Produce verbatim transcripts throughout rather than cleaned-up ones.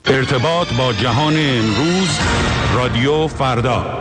ارتباط با جهان امروز، رادیو فردا.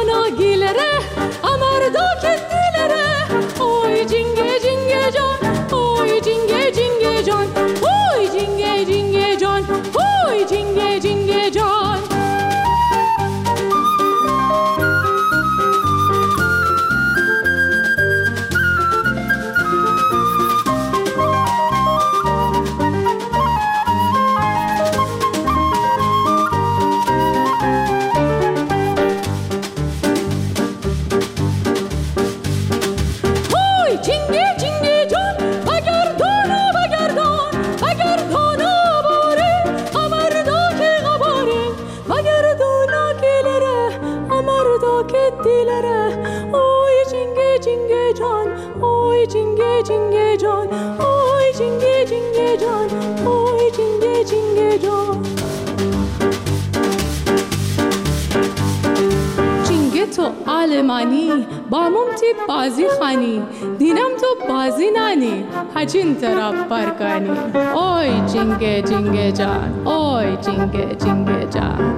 Oy jinge jinge jan, جینگه جینگه جان آی جینگه جینگه جان آی جینگه جینگه جان جینگه تو آلمانی با ممتی بازی خانی دینم تو بازی نانی هجین طرف برکانی آی جینگه جینگه جان آی جینگه جینگه جان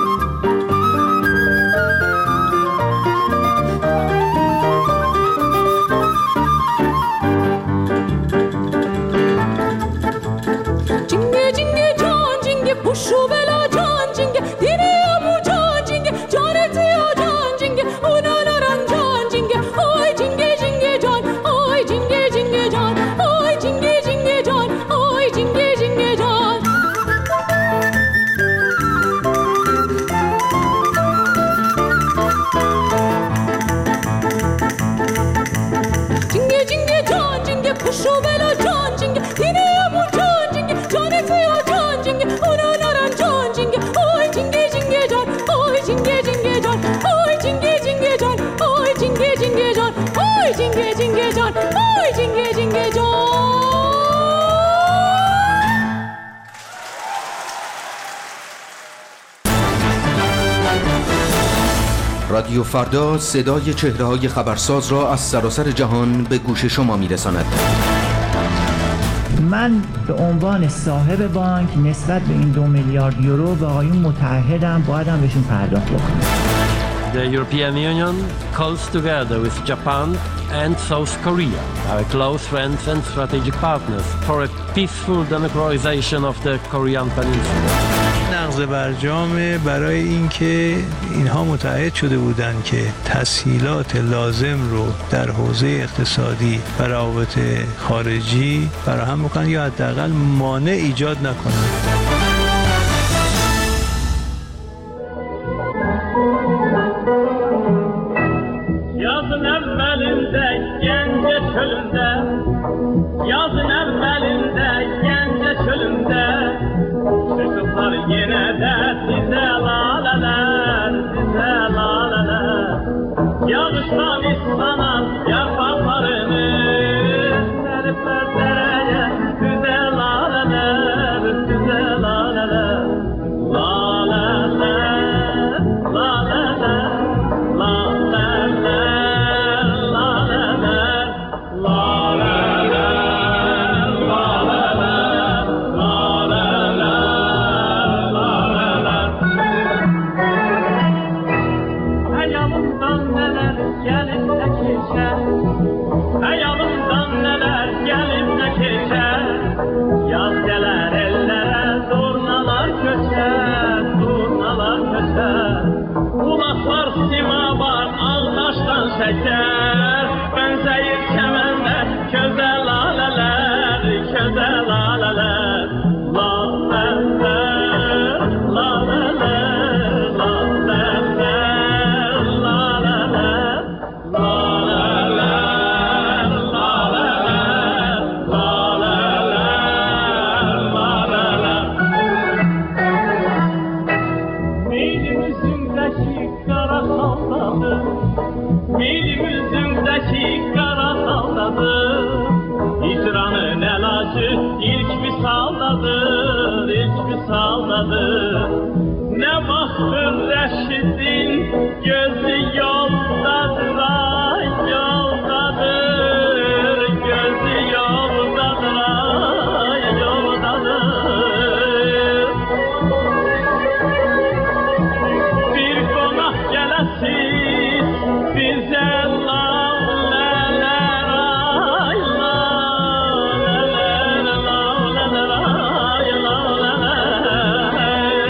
پوشو بلا جان جینگه دیری امو جان جینگه جان تیو جان جینگه اونا نران جان جینگه آی جینگه جینگه جان آی جینگه جینگه جان آی جینگه جینگه جان آی جینگه جینگه جان جینگه جینگه جان جینگه پوشو بلا جان جینگه دیری امو جان جینگه جان تیو جان جینگه اونا جینگه جینگه جان آی جینگه جینگه جان آی جینگه جینگه جان آی جینگه جینگه جان آی جینگه جینگه جان رادیو فردا صدای چهره‌های خبرساز را از سراسر جهان به گوش شما می‌رساند. من به عنوان صاحب بانک نسبت به این دو میلیارد یورو به آقایون متعهدم بایدم بهشون پرداخت بکنم. The European Union calls together with Japan and South Korea, our close friends and strategic partners, for a peaceful democratization of the Korean Peninsula. نقض برجام برای اینکه اینها متعهد شده بودند که تسهیلات لازم رو در حوزه اقتصادی و روابط خارجی فراهم بکنن یا حداقل مانع ایجاد نکنن. Yazın evvelinde gence çölünde, yazın evvelinde gence çölünde, çıkıplar yine de size laleler, size laleler. Yağıştan islanan yapraklarını seripler dereye, size laleler, size laleler, laleler, laleler, laleler. Ayağımdan neler gelip de geçer, yaz gelir ellere zurnalar köçer, zurnalar köçer. Kulaklar simabar ağdaştan şeker, benzeyir kemende köze laleler, köze laleler. Laleler, laleler, laleler, laleler, laleler. Milimizindeki kara saldadı, milimizindeki kara saldadı, hicranın elacı ilk bir saldadı, ilk bir saldadı. Ne baktın Reşit'in gözü yoldadır, ay yoldadır, gözü yoldadır, ay yoldadır. Bir konak gelesiz bize laleler, ay laleler, laleler, ay laleler.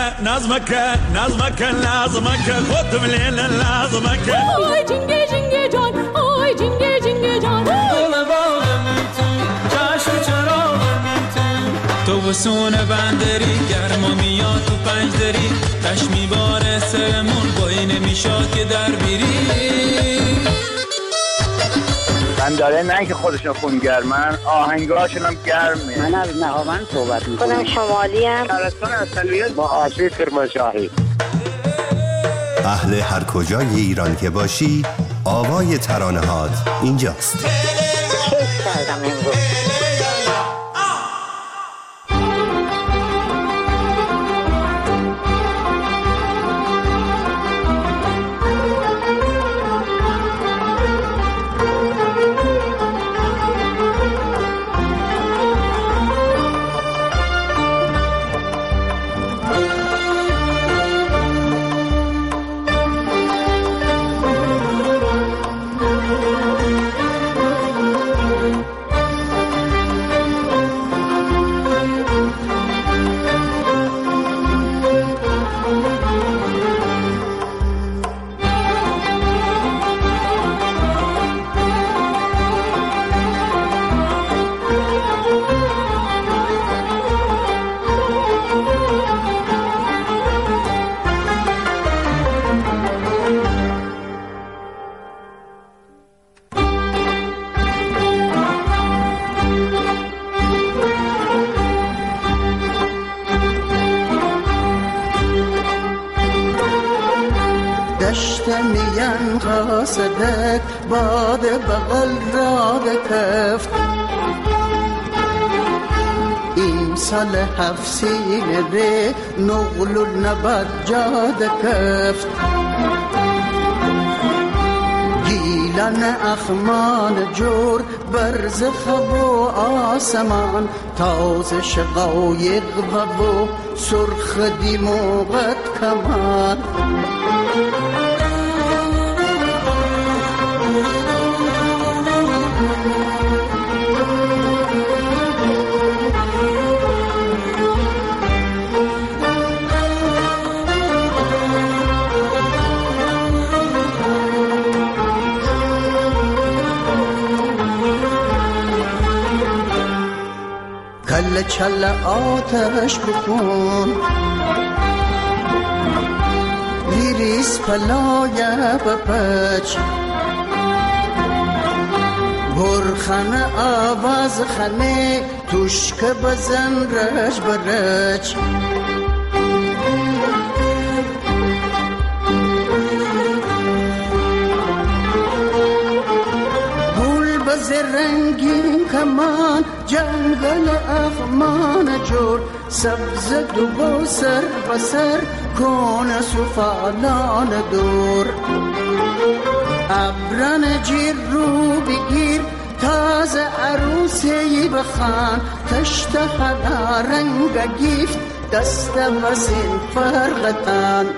نظمك نظمك لازمك خود مليل لازمك آی جنگه جنگه جان آی جنگه جنگه جان گل باغم تو جشن چراغم تو تو بسون بندری گرما میاد تو پنجدری تش میباره سرمون بایی نمیشاد که در بیری من داره نه که خودشون خونگرمن آهنگاشون هم گرمه. من از نهاوند صحبت میکنم. خودم شمالی ام. شهرستان اصلیت با آشی کرمانشاهی. اهل هر کجای ایران که باشی آوای ترانه‌هات اینجاست. کیف کردم امروز. قاصدك باد بغل را بکفت این سال هفسین ره نغل و نبد جاد کفت گیلن اخمان جور برز خب و آسمان تاز شقایق و سرخ دیموغت کمان کل چل آتش بکن لیریس پلای بپچ برخن آواز خنه توشک بزن رج برج گل بز رنگین کمان جنگل اخمان جور سبز دو سر بسر کون سفالان دور ابران جیر رو بگیر تازه عروسی بخان تشت خدا رنگ گیفت دست وزین فرغتان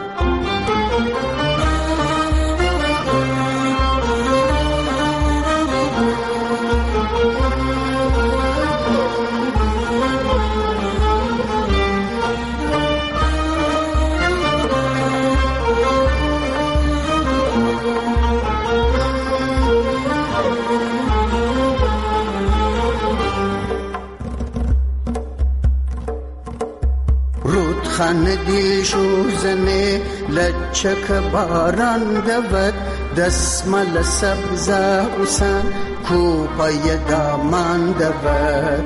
خان دیل شوزنه لچک باران دود دسمال سبزه حسن کوپای دامان دود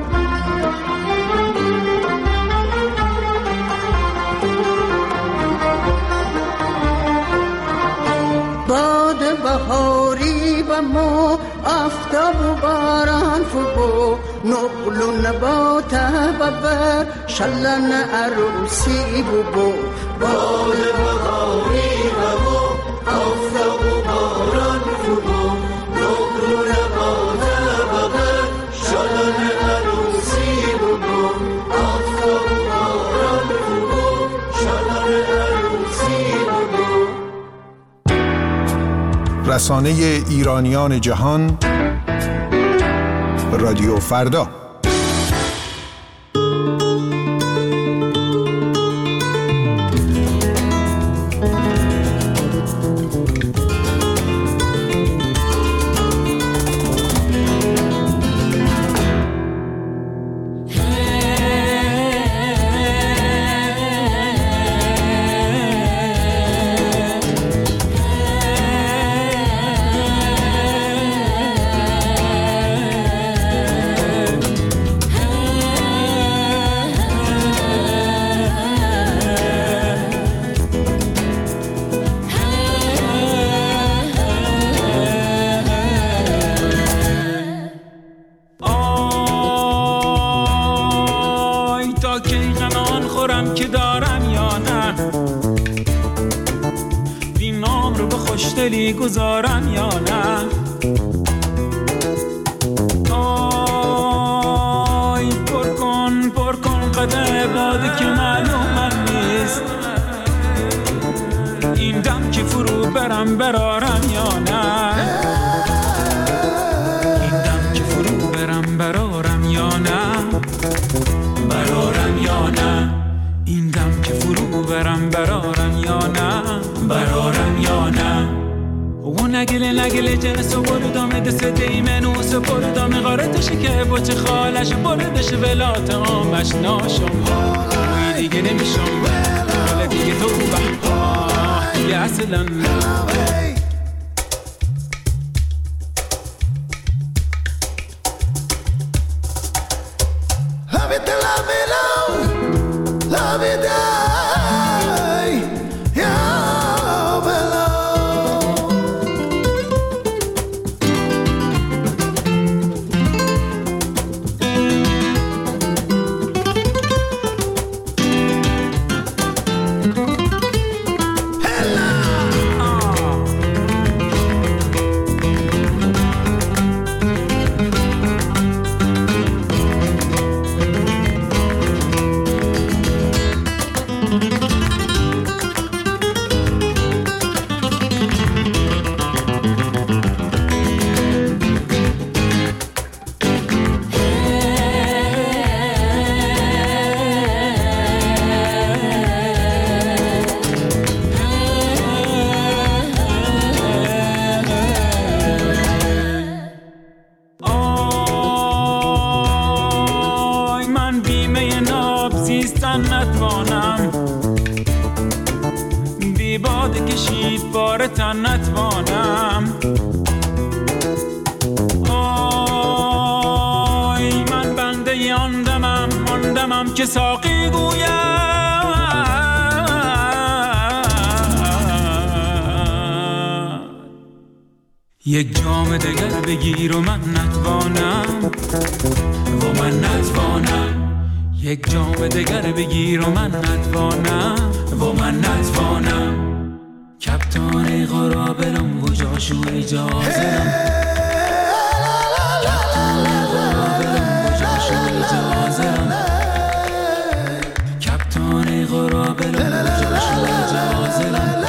باد بهاری و مو آفتاب و باران فبو نقل و نبات ببر شلن عروسی ببو باد بهاری و مو آفتاب و باران فبو نقل و نبات ببر شلن عروسی ببو آفتاب و باران فبو شلن عروسی ببو. رسانه ایرانیان جهان رادیو فردا. رو به خوشدلی گذارن یا نه. آی پر کن پر کن قده باده که معلوم من نیست، این دم که فرو برم برارم یا نه. این دم که فرو برم برارم یا نه، برارم یا نه. این دم که فرو برم برارم یا نه، برارم یا نه. و نگله نگله جنس و بردامه دست دیمنو سو بردامه غارتشه که بچه خالش بردش ولات آمش ناشم. وی دیگه نمیشم ولی دیگه تو بح دیگه اصلا love it die, yeah, below. نتوانم. آی من بنده آن دمم آن دمم که ساقی گویم یک جام دگر بگیر و من نتوانم و من نتوانم. یک جام دگر بگیر و من نتوانم و من نتوانم. کپتان غرابلم و جاشو اجازم، کپتان غرابلم و جاشو اجازم، کپتان غرابلم و جاشو اجازم،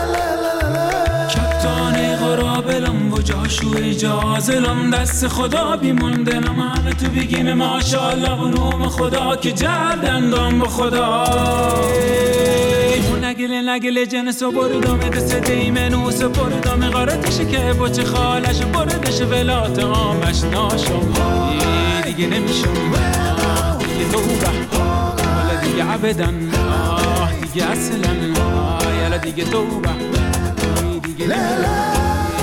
کپتان غرابلم و جاشو اجازم. دست خدا بیموندنم همه تو بگیم ماشاءالله و نوم خدا که جردندم با خدا. نگله نگله جنس و بردامه دست دیمنوس و بردامه غارتشه که بچه خالش بردش ولات آمش ناشم. دیگه نمیشم دیگه توبه ولی دیگه عبدن دیگه اصلا یالا دیگه توبه دیگه نمیشم.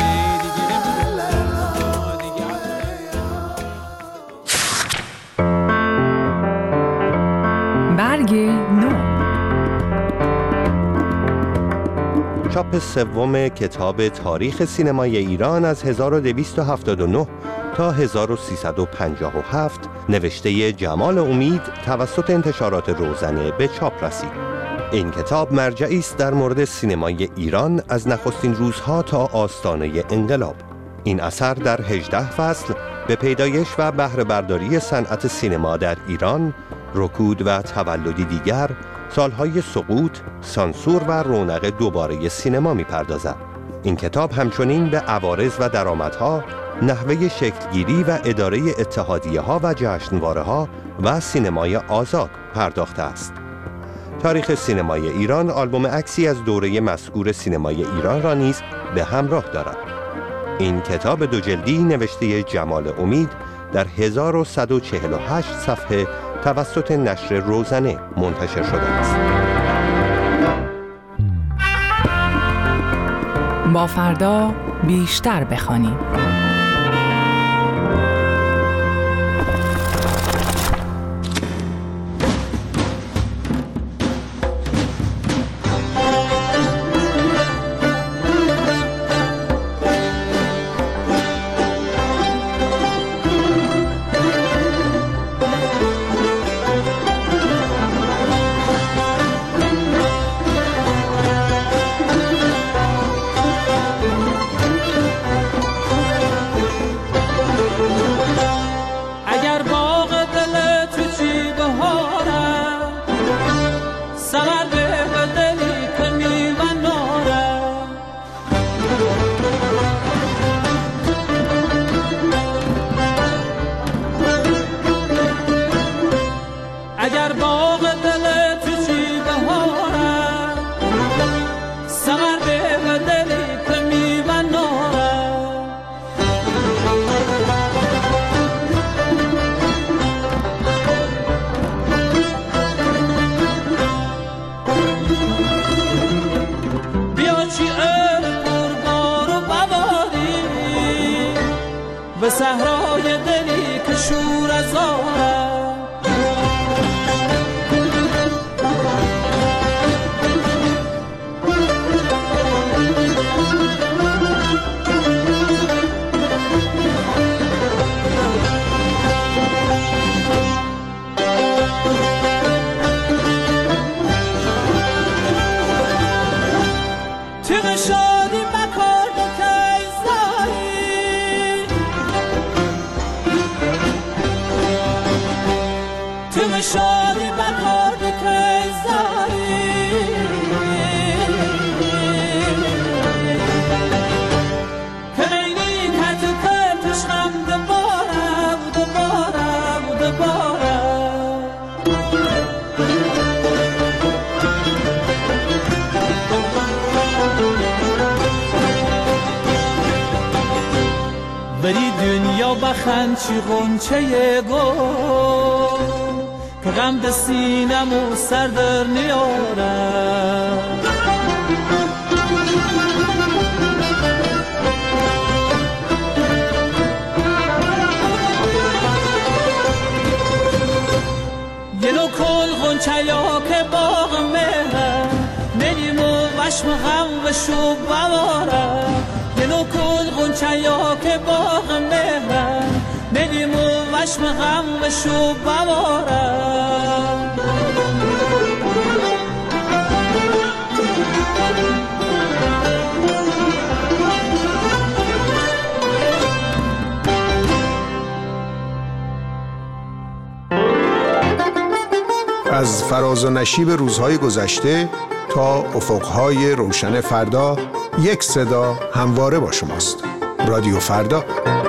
برگ نو چاپ سوم کتاب تاریخ سینمای ایران از هزار و دویست و هفتاد و نه تا هزار و سیصد و پنجاه و هفت نوشته جمال امید توسط انتشارات روزنه به چاپ رسید. این کتاب مرجعی است در مورد سینمای ایران از نخستین روزها تا آستانه انقلاب. این اثر در هجده فصل به پیدایش و بهره برداری صنعت سینما در ایران، رکود و تولدی دیگر، سالهای سقوط، سانسور و رونق دوباره سینما می‌پردازد. این کتاب همچنین به عوارض و درآمدها، نحوه شکلگیری و اداره اتحادیه‌ها و جشنواره‌ها و سینمای آزاد پرداخته است. تاریخ سینمای ایران آلبوم عکسی از دوره مسکور سینمای ایران را نیز به همراه دارد. این کتاب دو جلدی نوشته جمال امید در هزار و صد و چهل و هشت صفحه توسط نشر روزنه منتشر شده است. با فردا بیشتر بخوانیم. صحرای دلی که شور از آره شادی بکار که زاری کنینی کت کتش هم دوباره دوباره دوباره بری دنیا بخند چی غنچه گل که غم ده سینمو سر در نیارم یه نو کل غنچه یا که باغ مهرم نلیمو وشم غم و شوب بوارم یه نو کل غنچه یا که باغ مهرم نلیمو وشم غم و شوب بوارم از فراز و نشیب روزهای گذشته تا افقهای روشن فردا، یک صدا همواره با شماست. رادیو فردا.